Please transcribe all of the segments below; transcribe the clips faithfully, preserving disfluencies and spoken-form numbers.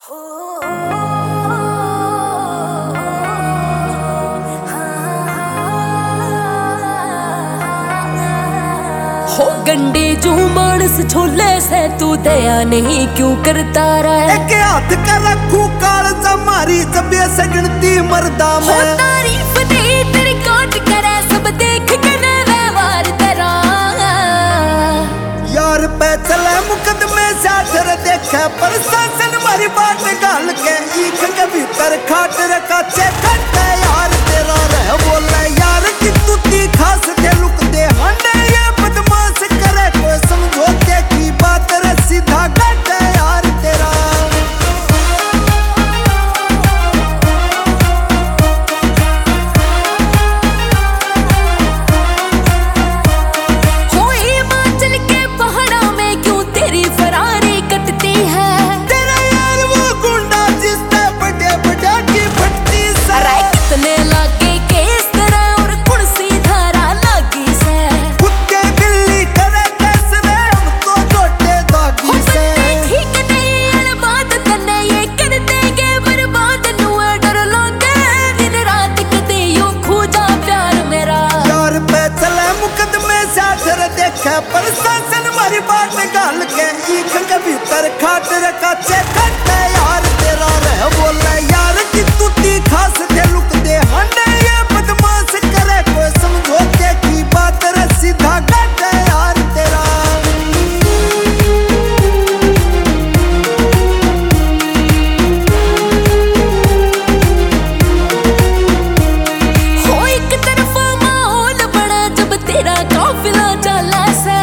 हो गंडे जो मानस छोले से तू दया नहीं क्यों करता रहा? एक हाथ का रखू काल मारी जबे सगणती मरदा में हो तारीफ दे तेरी काट करे सब देख के व्यवहार तेरा यार पे चले मुकदमे साधर देखे पर शासन मारी बात गाल के ईख के भीतर खाट रखा चेक यार तेरा रह बोले यार कि तू ती खास दे लुक दे हंडे ये बदमाश करे कोई समझौते की बात रे सीधा कट यार तेरा पर शासन मारी बात गाल के ईख के भीतर खाट रखा चेक यार तेरा रह बोले यार कि तू ती खास दे लुक दे हंडे ये बदमाश करे कोई समझौते की बात रे सीधा कट यार तेरा हो एक तरफा माहौल बड़ा जब तेरा काफिला चला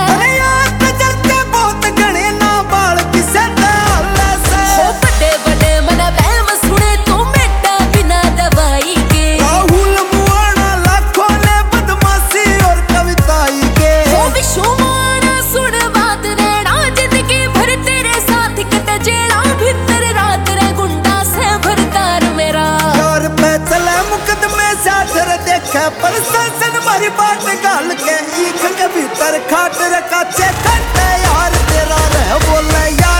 पर शासन मारी बात गाल के ईख के भीतर खाट रखा चेक यार तेरा रह बोले यार